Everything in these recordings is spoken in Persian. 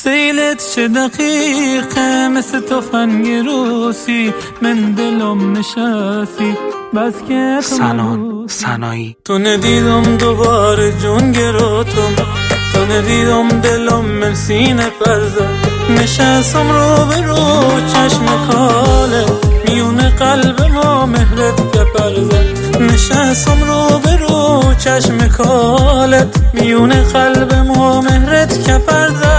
سیلت چه دقیقه مثل تفنگ روسی من دلم نشستی بس که سنان سنایی تو ندیدم دوباره جون گراتم تو ندیدم دلم من سینه پرزه نشستم رو به رو چشم کاله میونه قلب ما مهرت که پرزه نشستم رو به رو چشم کالت میونه قلب ما مهرت که پرزه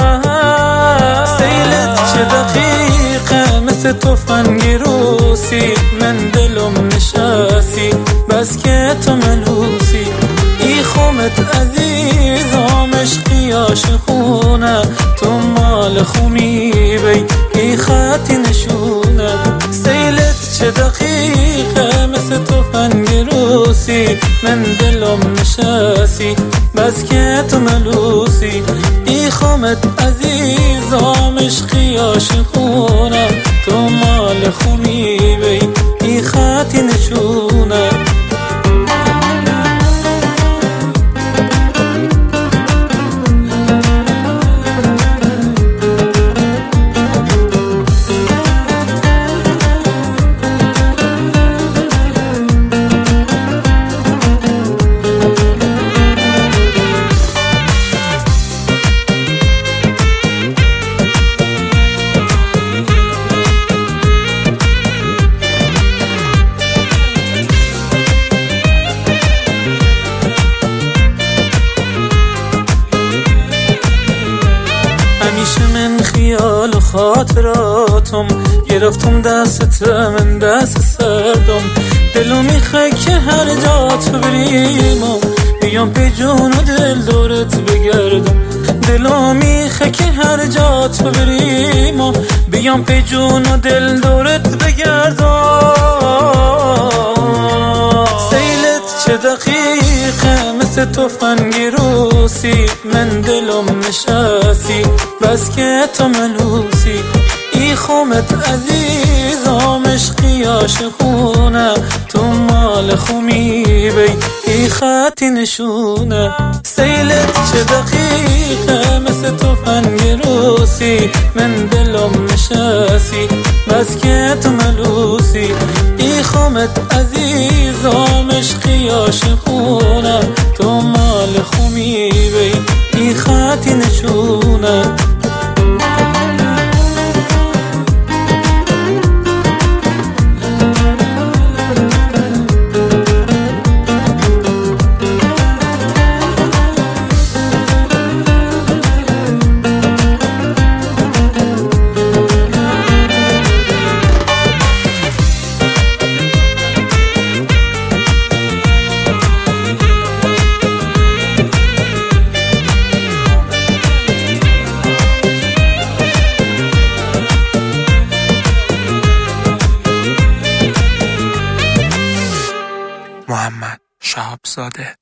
سیلت چه دقیقه مثل تفنگ روسی من دلم نشستی بس که تو ملوسی ای خومت عزیزم عشقی عاشقونه تو مال خومی بی ای خطی نشونه سیلت چه دقیقه مثل تفنگ روسی من دلم نشستی بس که تو ملوسی ای خومت عزیزم عشقی عاشقونه تو مال خومی بی ای خطی نشونه همیشه من خیال و خاطراتم گرفتم دستت من دست سردم دلو میخواه که هر جا تو بریم بیام به جون و دل دورت بگردم دلو میخواه که هر جا تو بریم بیام به جون و دل دورت بگردم سیلت چه دقیقه مثل تفنگ روسی من دلم نشستی بس که تو ملوسی ای خومت عزیزم عشقی عاشقونه تو مال خومی بی ای خطی نشونه سیلت چه دقیقه مثل تفنگ روسی من دلم نشستی بس که تو ملوسی ای خومت عزیزم عشقی عاشقونه تو مال خومی بی ای خطی نشونه محمد شهابزاده